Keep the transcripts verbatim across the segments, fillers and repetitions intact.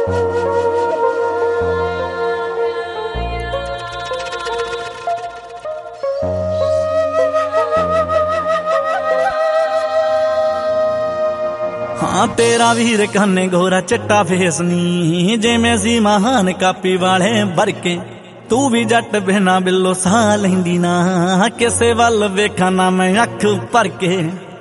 हाँ तेरा वीर कन्ने गोरा चिट्टा फेस नी जिवें सी महान कापी वाले बरके तू भी जट बिना बिल्लो सा लैंदी ना किसे वल वेखा ना मैं अख भर के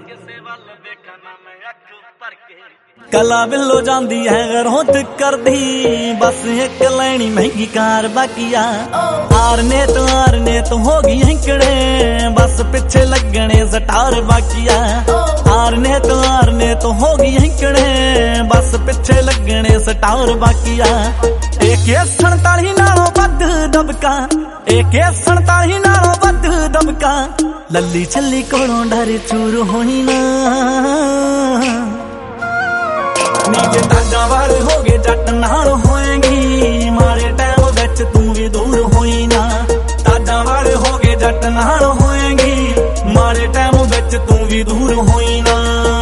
कला बिल्लो जांदी है घरों कर दी बस एक लैनी महंगी कार बाकिया आर ने तो आर ने तो होगी हैंकड़े बस पिछे लगने सटार बाकिया आर ने तो आर ने तो होगी हैंकड़े बस पिछे लगने सटार बाकिया एक सड़ताली नालों बद दबका एक सड़ताली नालों बद दबका लल्ली छली कोलों डर चूर होनी ना नीचे ताजा वाले हो गए जट नाल होएगी मारे टाइम विच तू भी दूर होई ना ताजा वाले हो गए जट नाल होएगी मारे टाइम विच तू भी दूर होई ना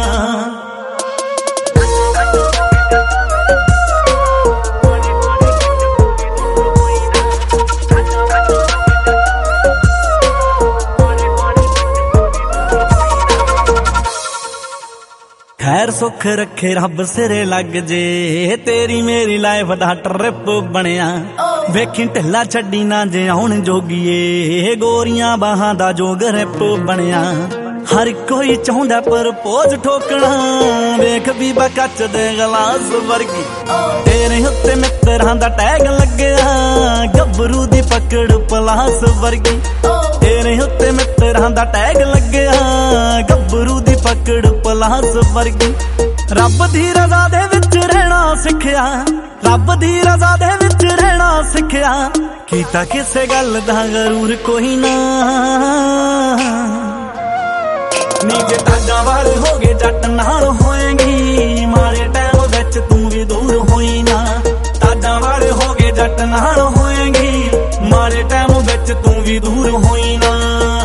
खैर सुख रखे रब सिरे लग जे तेरी मेरी लाइफ दा ट्रिप बनिया वेखी ढिला छड्डी ना जे आउण जोगीए गोरियां बाहां दा जोग रिप बनिया हर कोई चाहुंदा पर पोज ठोकना वेख भी बकच दे गलास वर्गी तेरे उत्ते मित्रां दा टैग लगया गबरू दी पकड़ पलास वर्गी तेरे उत्ते मित्रां दा टैग लगया गबरू दी पकड़ पलास वर्गी रब दी रज़ा दे विच रहना सिखया रब दी रज़ा दे विच रहना सिखया कीता किसे गल दा गरूर कोई ना नीचे ताजा वाले हो गए जट नाल होएगी मारे टाइम विच तू भी दूर होई ना ताजा वाले हो गए जट नाल होएगी मारे टाइम विच तू भी दूर होई ना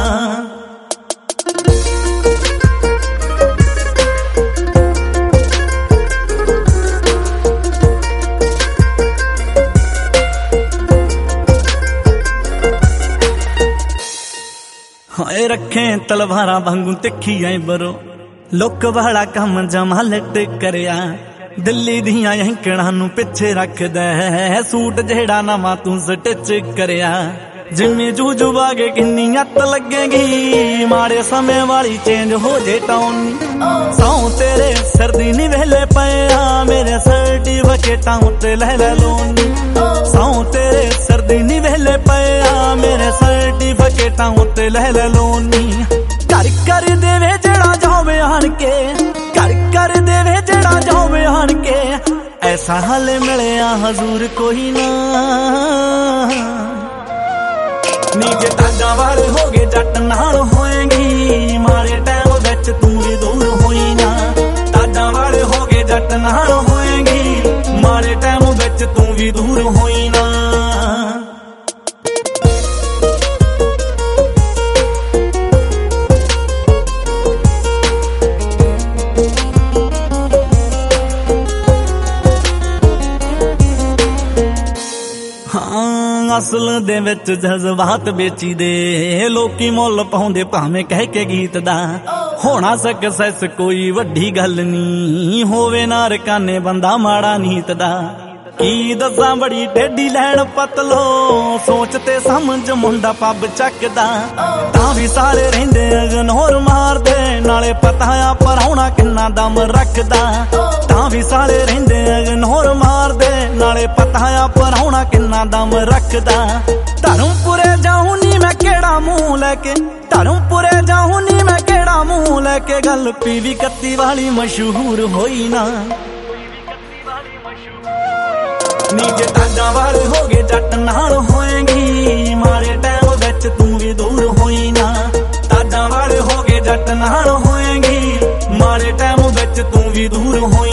हाय रखे तलवारा वांगू तिखी आई बरो लुक वाला काम जमा लट करया दिल्ली दियां हैंकड़ां नू पिछे रखदा है सूट जेड़ा नवा तू स्टिच करया जिम्मे जूजू बागे किन्नी अत लगेगी माड़े समय वाली चेंज हो जे टाउन सौ तेरे सर्दी नी वेले पया मेरे सर्टिफिकेटां उत्ते ले ले लोन सौ तेरे सर्दी नी वेले पया मेरे सर्टिफिकेटां उत्ते ले ले लोन कर कर देवे जेड़ा जावे आन के कर कर देवे जेड़ा जावे आन के ऐसा हाले मिलया हजूर कोई ना नीचे ताजा वाले हो गए जट नाल होएगी मारे टाइम विच तू भी दूर होई ना ताजा वाले हो गए जट नाल होएगी मारे टाइम विच तू भी दूर होई ना असल दे विच जज्बात बेची दे लोकी मुल पाउंदे भावें कह के गीत दा होना सक्सेस कोई वड्डी गल नी होवे ना रकाने बंदा माड़ा नीत दा की दसा बड़ी टेढ़ी लैन पतलो सोचते समझ मुंडा पब चकदा तां भी सारे रहिंदे इग्नोर मारदे नाले पता आ पराउणा किन्ना दम रखदा तां भी सारे रहिंदे इग्नोर मारदे नाले पता आ पराउणा किन्ना दम रखदा धर्मपुरे जाऊं नी मैं केड़ा मुंह लेके धर्मपुरे जाऊं नी मैं केड़ा मुंह लेके गल पीवी कत्ती वाली मशहूर होई ना नीचे ताजा वाले हो गए जट नाल होएगी मारे टाइम विच तू भी दूर होई ना ताजा वाले हो गए जट नाल होएगी मारे टाइम विच तू भी दूर होई